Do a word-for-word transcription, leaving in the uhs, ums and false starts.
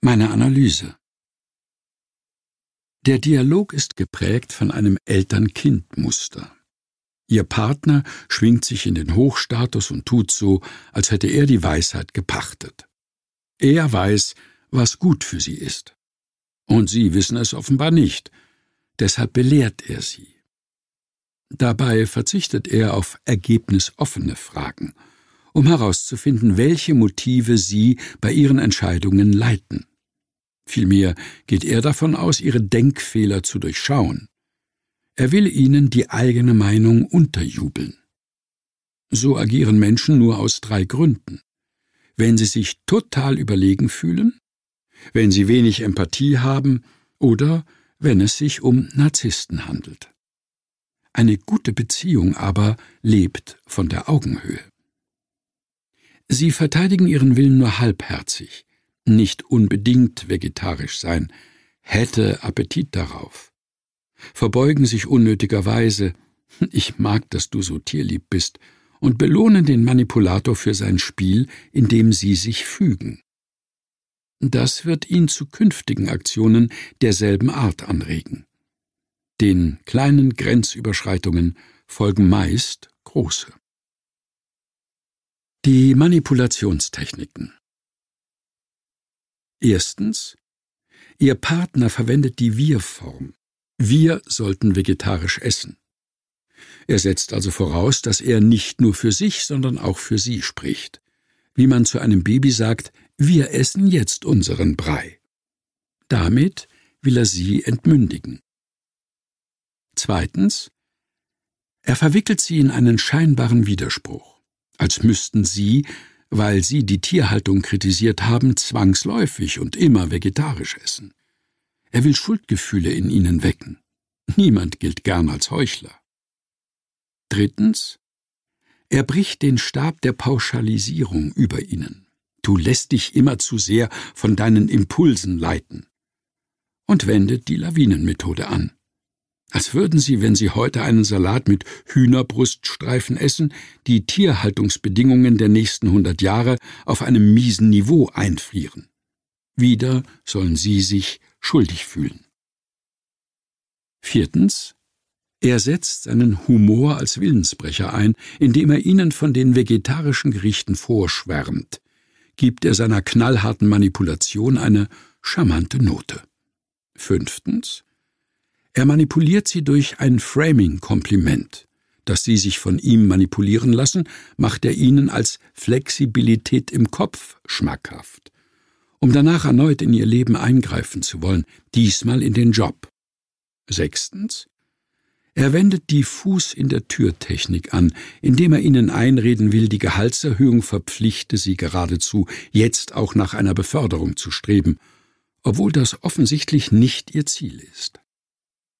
Meine Analyse. Der Dialog ist geprägt von einem Eltern-Kind-Muster. Ihr Partner schwingt sich in den Hochstatus und tut so, als hätte er die Weisheit gepachtet. Er weiß, was gut für sie ist. Und sie wissen es offenbar nicht, deshalb belehrt er sie. Dabei verzichtet er auf ergebnisoffene Fragen, um herauszufinden, welche Motive sie bei ihren Entscheidungen leiten. Vielmehr geht er davon aus, ihre Denkfehler zu durchschauen. Er will ihnen die eigene Meinung unterjubeln. So agieren Menschen nur aus drei Gründen: wenn sie sich total überlegen fühlen, wenn sie wenig Empathie haben oder wenn es sich um Narzissten handelt. Eine gute Beziehung aber lebt von der Augenhöhe. Sie verteidigen ihren Willen nur halbherzig, nicht unbedingt vegetarisch sein, hätte Appetit darauf. Verbeugen sich unnötigerweise, ich mag, dass du so tierlieb bist, und belohnen den Manipulator für sein Spiel, indem sie sich fügen. Das wird ihn zu künftigen Aktionen derselben Art anregen. Den kleinen Grenzüberschreitungen folgen meist große. Die Manipulationstechniken. Erstens. Ihr Partner verwendet die Wir-Form. Wir sollten vegetarisch essen. Er setzt also voraus, dass er nicht nur für sich, sondern auch für sie spricht. Wie man zu einem Baby sagt, wir essen jetzt unseren Brei. Damit will er sie entmündigen. Zweitens. Er verwickelt sie in einen scheinbaren Widerspruch, als müssten sie, weil sie die Tierhaltung kritisiert haben, zwangsläufig und immer vegetarisch essen. Er will Schuldgefühle in ihnen wecken. Niemand gilt gern als Heuchler. Drittens. Er bricht den Stab der Pauschalisierung über ihnen. Du lässt dich immer zu sehr von deinen Impulsen leiten. Und wendet die Lawinenmethode an. Als würden sie, wenn sie heute einen Salat mit Hühnerbruststreifen essen, die Tierhaltungsbedingungen der nächsten hundert Jahre auf einem miesen Niveau einfrieren. Wieder sollen sie sich schuldig fühlen. Viertens. Er setzt seinen Humor als Willensbrecher ein, indem er ihnen von den vegetarischen Gerichten vorschwärmt, gibt er seiner knallharten Manipulation eine charmante Note. Fünftens. Er manipuliert sie durch ein Framing-Kompliment. Dass sie sich von ihm manipulieren lassen, macht er ihnen als Flexibilität im Kopf schmackhaft, um danach erneut in ihr Leben eingreifen zu wollen, diesmal in den Job. Sechstens. Er wendet die Fuß-in-der-Tür-Technik an, indem er ihnen einreden will, die Gehaltserhöhung verpflichte sie geradezu, jetzt auch nach einer Beförderung zu streben, obwohl das offensichtlich nicht ihr Ziel ist.